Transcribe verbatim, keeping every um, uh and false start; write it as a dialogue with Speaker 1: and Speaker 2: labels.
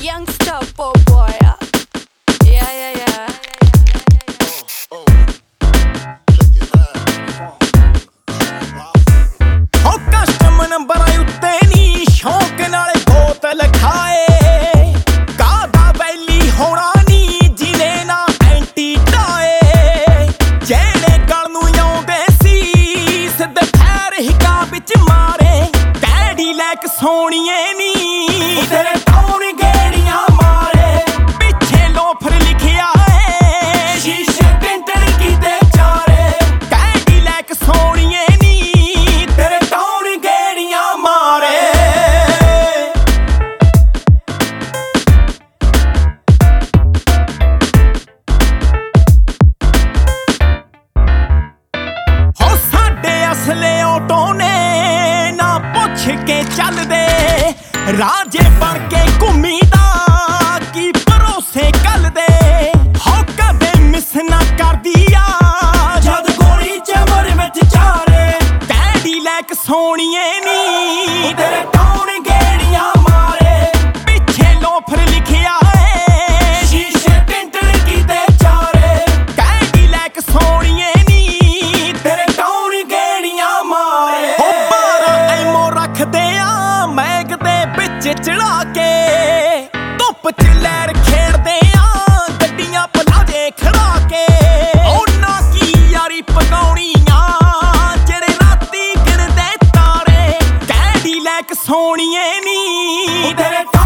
Speaker 1: youngster boy boy. Yeah, yeah, yeah.
Speaker 2: Oh, check it out.
Speaker 3: हो custom number उत्ते नी शौक नाल बोतल खाए कादा वैली होना नी जिले ना एंटी टाए जेड़े गल नूं आउंदे सी सिद्धे पैर हिका विच मारे कैडी लैक सोहणीए नी तेरे टौण गेड़ियां मारे पिछे लोफर लिखिया है शीशे टिंटर कीते चारे कैडी लैक सोहणीए नी तेरे टौण गेड़ियां मारे हो साडे असले ऑटो ने ना पुछ के चल दे राजे बन के घूमी दा की भरोसे कल दे हो कदे मिस ना कर दिया जद गोली चमर विच चारे कैडी लैक सोहणीए नी तेरे टौण गेड़ियां मारे पिछे लोफर लिखिया है शीशे टिंटर कीते चारे कैडी लैक सोहणीए नी तेरे टौण गेड़ियां मारे हो बारह एमो रखदे आ मैग दे विच चढ़ा के धुप च लैर खेड़दे आ गड्डियां पलाजे खड़ा के ओना की यारी पकाउणियां जेड़े राती गिणदे तारे कैडी लैक सोहणीए नी तेरे